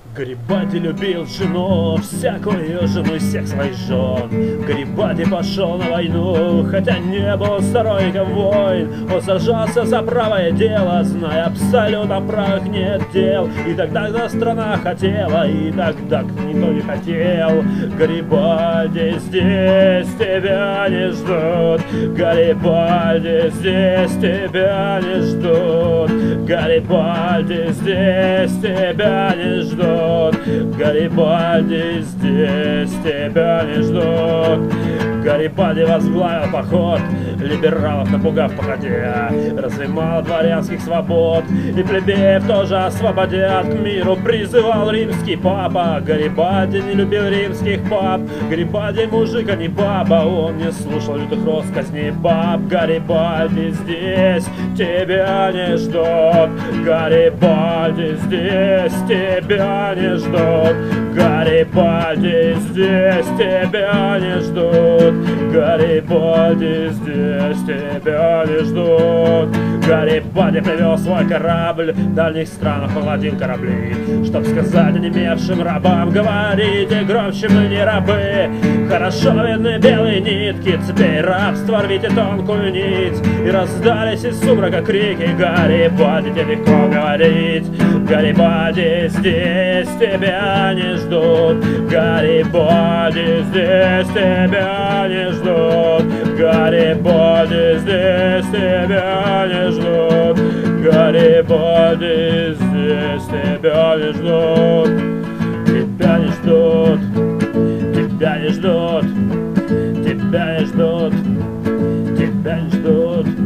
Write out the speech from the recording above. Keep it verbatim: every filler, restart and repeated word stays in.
Гарибальди любил жену, всякую жену из всех своих жен. Гарибальди пошел на войну, хотя не был сторонником войн. Он сражался за правое дело, зная абсолютно правых нет дел. И тогда, когда страна хотела, и тогда никто не хотел. Гарибальди, здесь тебя не ждут. Гарибальди, здесь тебя не ждут. Гарибальди, здесь тебя не ждут. Гарибальди, здесь тебя не ждут. Гарибальди возглавил поход, либералов напугав походя, разве мало дворянских свобод, и плебеев тоже освободят. К миру призывал римский папа. Гарибальди не любил римских пап. Гарибальди мужик, а не баба, он не слушал лютых россказней баб. Гарибальди, здесь тебя не ждут. Гарибальди, здесь тебя не ждут. Гарибальди, здесь тебя не ждут. Гарибальди, здесь тебя не ждут. Гарибальди привел свой корабль, в дальних странах поводил корабли, чтоб сказать онемевшим рабам: говорите громче, мы не рабы. Хорошо видны белые нитки цепей рабства, рвите тонкую нить. И раздались из сумрака крики: Гарибальди, тебе легко говорить. Гарибальди, здесь тебя не ждут. Гарибальди, здесь тебя не ждут. Гарибальди, здесь тебя не ждут. Гарибальди, здесь тебя не ждут. Тебя не ждут. Тебя не ждут. Тебя не ждут. Тебя не ждут.